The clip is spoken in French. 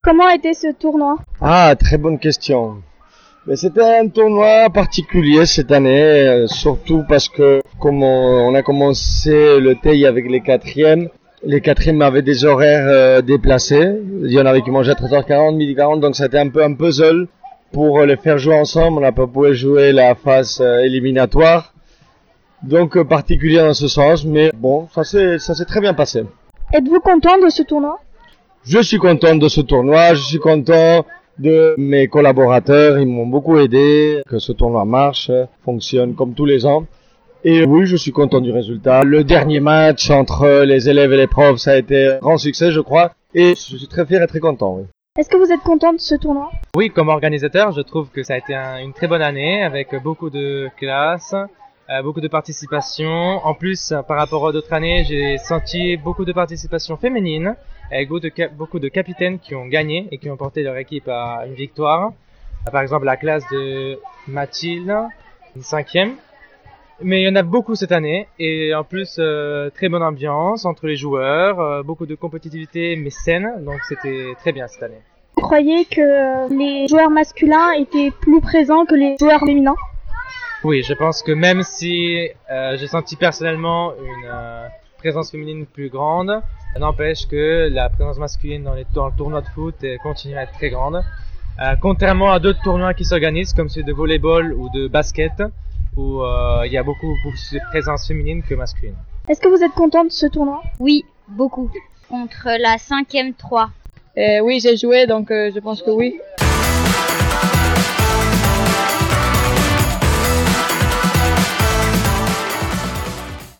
Comment était ce tournoi? Ah, très bonne question. Mais c'était un tournoi particulier cette année, surtout parce que comme on a commencé le TEI avec les quatrièmes avaient des horaires déplacés. Il y en avait qui mangeaient à 13h40, 12h40, donc c'était un peu un puzzle pour les faire jouer ensemble. On n'a pas pu jouer la phase éliminatoire, donc particulier dans ce sens, mais bon, ça s'est très bien passé. Êtes-vous content de ce tournoi? Je suis content de ce tournoi, je suis content de mes collaborateurs, ils m'ont beaucoup aidé, que ce tournoi marche, fonctionne comme tous les ans. Et oui, je suis content du résultat. Le dernier match entre les élèves et les profs, ça a été un grand succès, je crois. Et je suis très fier et très content, oui. Est-ce que vous êtes content de ce tournoi? Oui, comme organisateur, je trouve que ça a été une très bonne année avec beaucoup de classes, beaucoup de participation. En plus, par rapport aux autres années, j'ai senti beaucoup de participation féminine, avec beaucoup de capitaines qui ont gagné et qui ont porté leur équipe à une victoire. Par exemple, la classe de Mathilde, une 5e. Mais il y en a beaucoup cette année et en plus très bonne ambiance entre les joueurs, beaucoup de compétitivité mais saine, donc c'était très bien cette année. Vous croyez que les joueurs masculins étaient plus présents que les joueurs féminins? Oui, je pense que même si j'ai senti personnellement une présence féminine plus grande, ça n'empêche que la présence masculine dans le tournoi de foot continue à être très grande. Contrairement à d'autres tournois qui s'organisent comme ceux de volleyball ou de basket, où il y a beaucoup plus de présence féminine que masculine. Est-ce que vous êtes content de ce tournoi? Oui, beaucoup. Contre la 5e 3. Oui, j'ai joué, donc je pense que oui.